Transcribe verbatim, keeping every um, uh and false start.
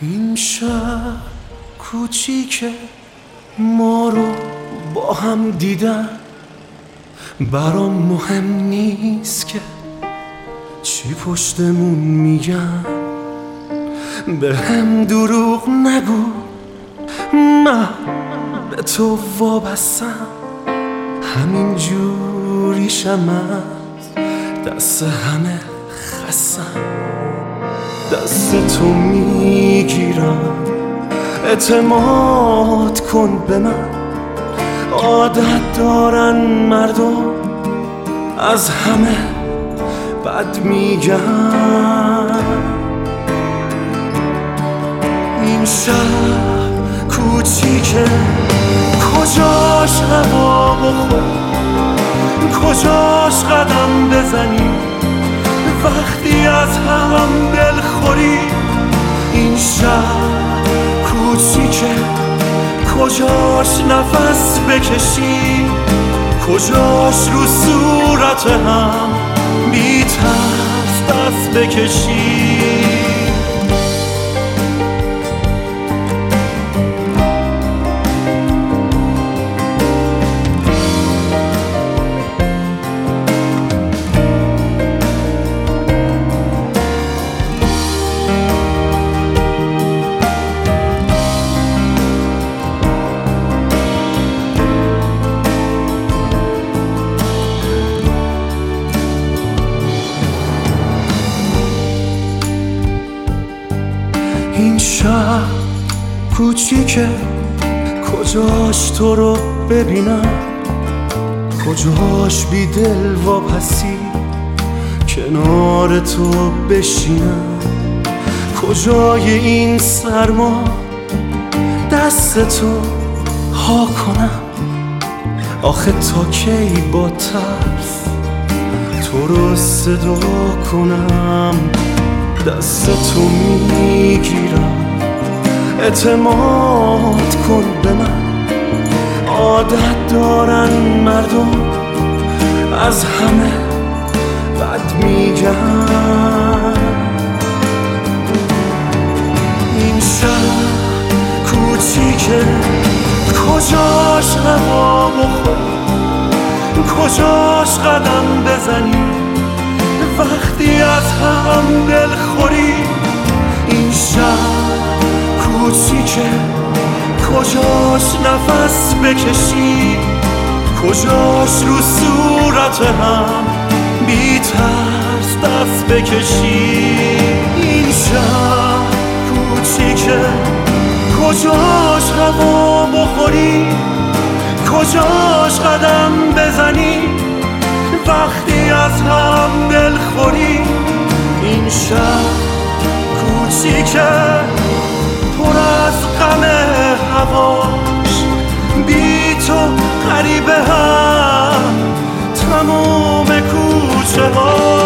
این شب کوچیکه ما رو با هم دیدن، برام مهم نیست که چی پشتمون میگن. به هم دروغ نگو، من به تو وابستم، همین جوریشم از دست همه خستم. دست تو میگیرم، اعتماد کن به من. عادت دارن مردم از همه بد میگن. این شب کوچیکه، کجاش هوا بخور، کجاش قدم بزنی وقتی از هم دلخوری. این شب کوچیکه، کجاش نفس بکشی، کجاش رو صورت هم بی ترس دست بکشی. این شب کوچیکه، کجاش تو رو ببینم، کجاش بی دل واپسی کنار تو بشینم. کجای این سرما دست تو ها کنم، آخه تا کی با ترس تو رو صدا کنم. دست تو میگیرم، اعتماد کن به من. عادت دارن مردم از همه بد میگن. این شب کوچیکه، کجاش هوا بخور، کجاش قدم بزنی وقتی از هم دلخوری. این شب کوچیکه، کجاش نفس بکشی، کجاش رو صورت هم بی ترس دست بکشی. این شب کوچیکه، کجاش هوا بخوری، کجاش قدم بزنی وقتی از هم دلخوری. این شب کوچیکه، پر از غم هواش، بی تو غریبه هم تموم کوچه ها.